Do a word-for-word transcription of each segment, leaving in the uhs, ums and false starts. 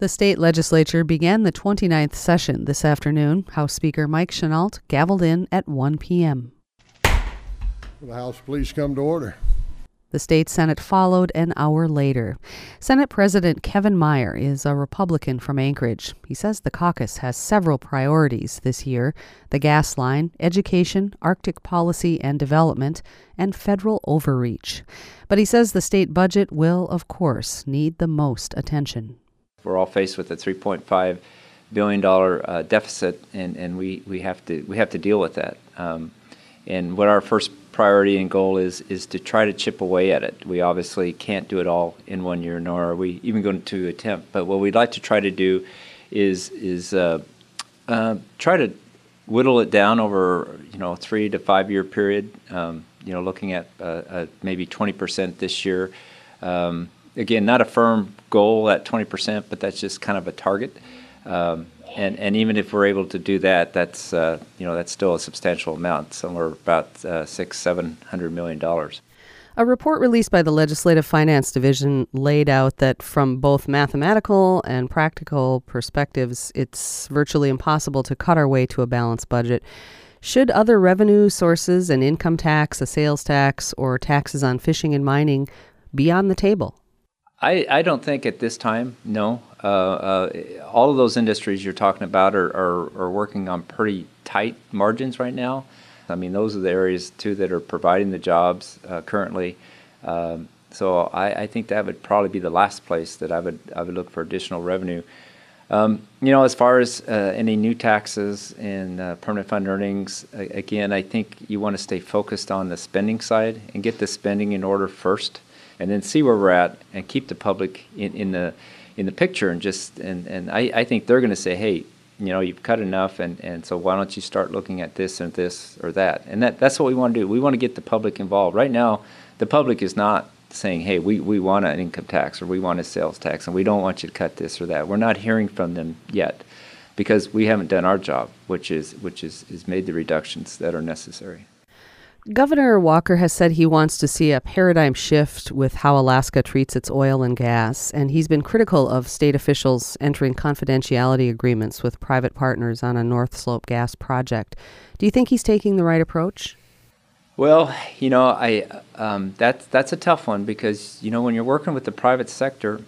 The state legislature began the twenty-ninth session this afternoon. House Speaker Mike Chenault gavelled in at one p.m. Will the House please come to order? The state Senate followed an hour later. Senate President Kevin Meyer is a Republican from Anchorage. He says the caucus has several priorities this year: the gas line, education, Arctic policy and development, and federal overreach. But he says the state budget will, of course, need the most attention. We're all faced with a three point five billion dollars uh, deficit, and, and we, we have to we have to deal with that. Um, and what our first priority and goal is is to try to chip away at it. We obviously can't do it all in one year, nor are we even going to attempt. But what we'd like to try to do is is uh, uh, try to whittle it down over you know three to five year period. Um, you know, looking at uh, uh, maybe twenty percent this year. Um, Again, not a firm goal at twenty percent, but that's just kind of a target. Um, and, and even if we're able to do that, that's uh, you know that's still a substantial amount, somewhere about uh, six, seven hundred million dollars. A report released by the Legislative Finance Division laid out that from both mathematical and practical perspectives, it's virtually impossible to cut our way to a balanced budget. Should other revenue sources, an income tax, a sales tax, or taxes on fishing and mining be on the table? I, I don't think at this time, no. Uh, uh, all of those industries you're talking about are, are, are working on pretty tight margins right now. I mean, those are the areas, too, that are providing the jobs uh, currently. Um, so I, I think that would probably be the last place that I would I would look for additional revenue. Um, you know, as far as uh, any new taxes and uh, permanent fund earnings, again, I think you want to stay focused on the spending side and get the spending in order first, and then see where we're at and keep the public in, in the in the picture. And just and, and I, I think they're going to say, hey, you know, you've cut enough, and, and so why don't you start looking at this and this or that? And that that's what we want to do. We want to get the public involved. Right now, the public is not saying, hey, we, we want an income tax or we want a sales tax and we don't want you to cut this or that. We're not hearing from them yet because we haven't done our job, which is which is, is made the reductions that are necessary. Governor Walker has said he wants to see a paradigm shift with how Alaska treats its oil and gas, and he's been critical of state officials entering confidentiality agreements with private partners on a North Slope gas project. Do you think he's taking the right approach? Well, you know, I um, that's that's a tough one because, you know, when you're working with the private sector,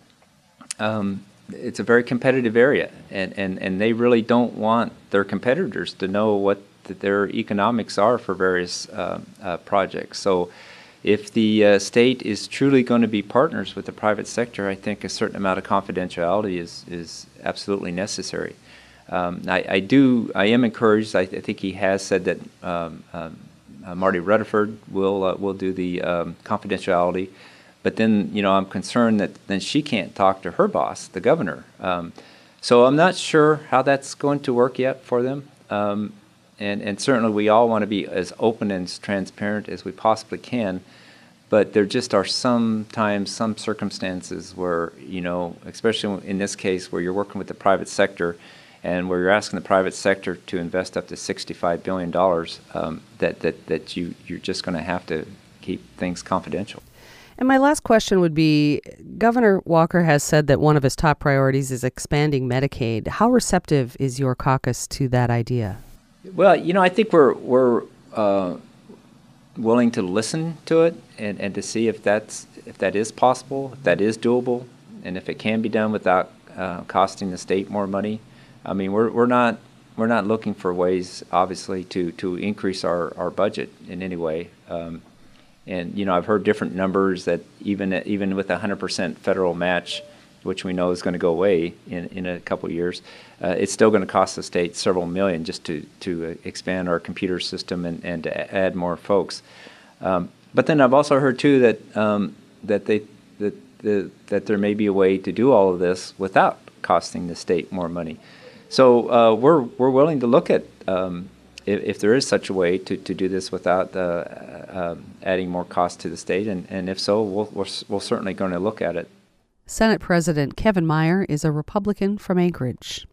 um, it's a very competitive area, and, and, and they really don't want their competitors to know what that their economics are for various uh, uh, projects. So if the uh, state is truly going to be partners with the private sector, I think a certain amount of confidentiality is is absolutely necessary. Um, I, I do, I am encouraged. I, th- I think he has said that um, um, uh, Marty Rutherford will uh, will do the um, confidentiality, but then, you know, I'm concerned that then she can't talk to her boss, the governor. Um, so I'm not sure how that's going to work yet for them. Um, And, and certainly we all want to be as open and as transparent as we possibly can, but there just are sometimes some circumstances where, you know, especially in this case where you're working with the private sector and where you're asking the private sector to invest up to sixty-five billion dollars, um, that, that, that you, you're just going to have to keep things confidential. And my last question would be, Governor Walker has said that one of his top priorities is expanding Medicaid. How receptive is your caucus to that idea? Well, you know, I think we're we're uh, willing to listen to it and, and to see if that's if that is possible, if that is doable, and if it can be done without uh, costing the state more money. I mean, we're we're not we're not looking for ways, obviously, to to increase our, our budget in any way. Um, and you know, I've heard different numbers that even even with a hundred percent federal match, which we know is going to go away in, in a couple of years, uh, it's still going to cost the state several million just to, to expand our computer system and, and to add more folks. Um, but then I've also heard, too, that um, that they that, the, that there may be a way to do all of this without costing the state more money. So uh, we're we're willing to look at um, if, if there is such a way to, to do this without uh, uh, adding more cost to the state, and, and if so, we'll, we're, we're certainly going to look at it. Senate President Kevin Meyer is a Republican from Anchorage.